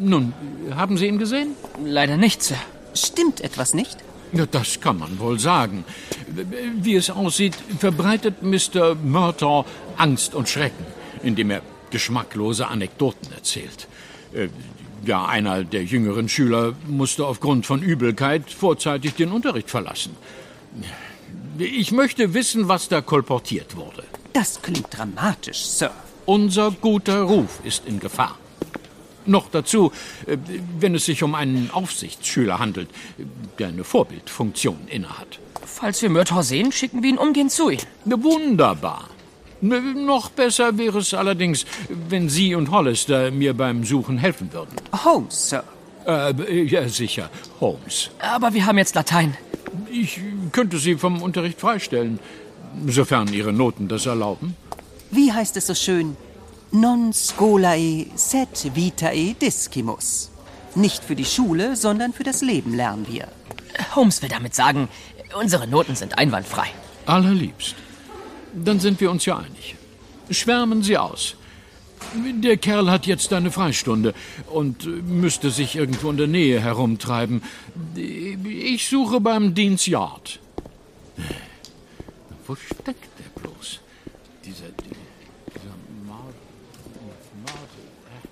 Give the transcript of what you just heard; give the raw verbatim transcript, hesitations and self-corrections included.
Nun, haben Sie ihn gesehen? Leider nicht, Sir. Stimmt etwas nicht? Ja, das kann man wohl sagen. Wie es aussieht, verbreitet Mister Murtaugh Angst und Schrecken, indem er geschmacklose Anekdoten erzählt. Ja, einer der jüngeren Schüler musste aufgrund von Übelkeit vorzeitig den Unterricht verlassen. Ich möchte wissen, was da kolportiert wurde. Das klingt dramatisch, Sir. Unser guter Ruf ist in Gefahr. Noch dazu, wenn es sich um einen Aufsichtsschüler handelt, der eine Vorbildfunktion innehat. Falls wir Murtaugh sehen, schicken wir ihn umgehend zu Ihnen. Wunderbar. Noch besser wäre es allerdings, wenn Sie und Hollister mir beim Suchen helfen würden. Holmes, Sir. Äh, ja, sicher, Holmes. Aber wir haben jetzt Latein. Ich könnte Sie vom Unterricht freistellen, sofern Ihre Noten das erlauben. Wie heißt es so schön? Non scholae sed vitae discimus. Nicht für die Schule, sondern für das Leben lernen wir. Holmes will damit sagen, unsere Noten sind einwandfrei. Allerliebst. Dann sind wir uns ja einig. Schwärmen Sie aus. Der Kerl hat jetzt eine Freistunde und müsste sich irgendwo in der Nähe herumtreiben. Ich suche beim Dean's Yard. Wo steckt der bloß? Dieser... dieser Mar Mar